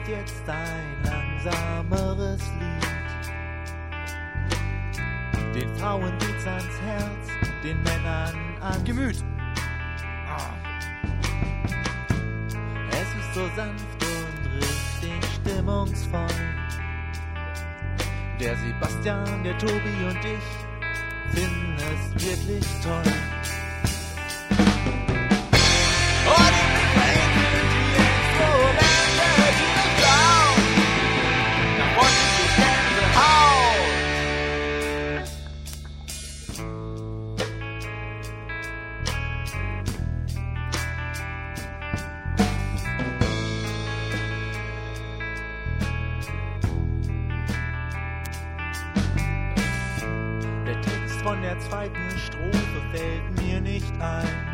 jetzt ein langsameres Lied. Den Frauen geht's ans Herz, den Männern ans Gemüt. Es ist so sanft und richtig stimmungsvoll. Der Sebastian, der Tobi und ich finden es wirklich toll. Von der zweiten Strophe fällt mir nicht ein.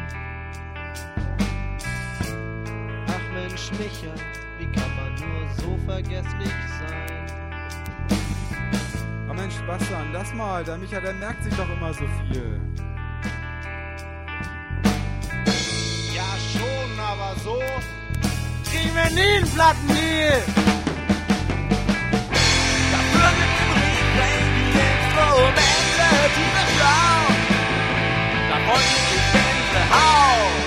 Ach Mensch, Micha, wie kann man nur so vergesslich sein? Oh Mensch, Bastian, lass mal, der Micha, der merkt sich doch immer so viel. Ja schon, aber so Kriegen wir nie einen Plattendeal! Dafür mit dem Refrain jetzt vor tiefe Schau, davon ist die Gänsehaut.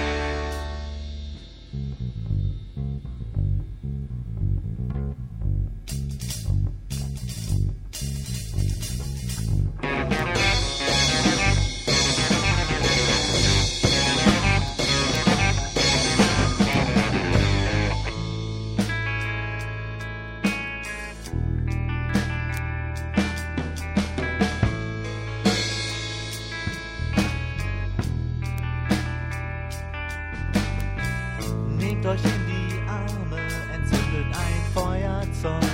Nehmt euch in die Arme, entzündet ein Feuerzeug.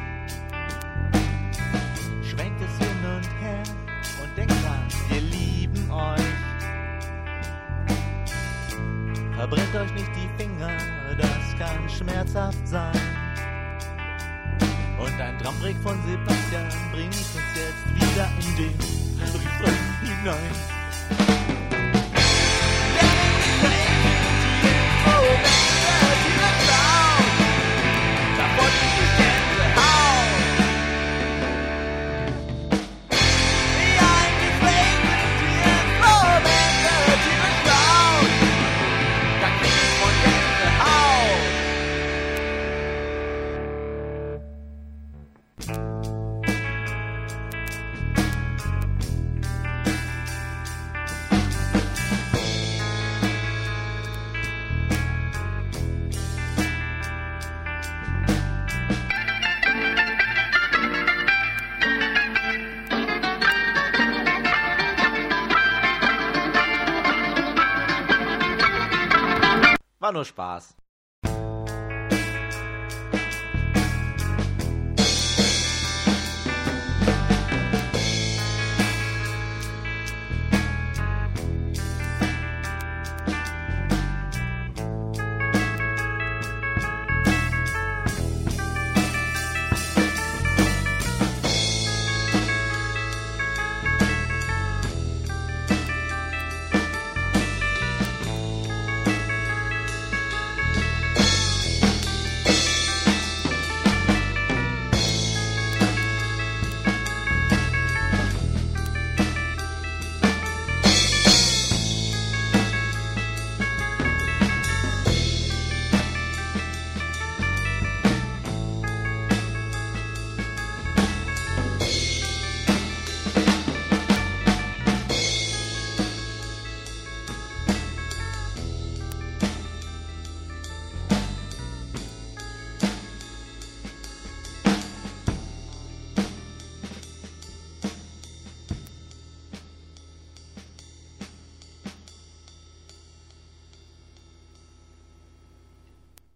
Schwenkt es hin und her und denkt dran, wir lieben euch. Verbrennt euch nicht die Finger, das kann schmerzhaft sein. Und ein Drumbrick von Sebastian bringt uns jetzt wieder in den Refrain hinein. War nur Spaß.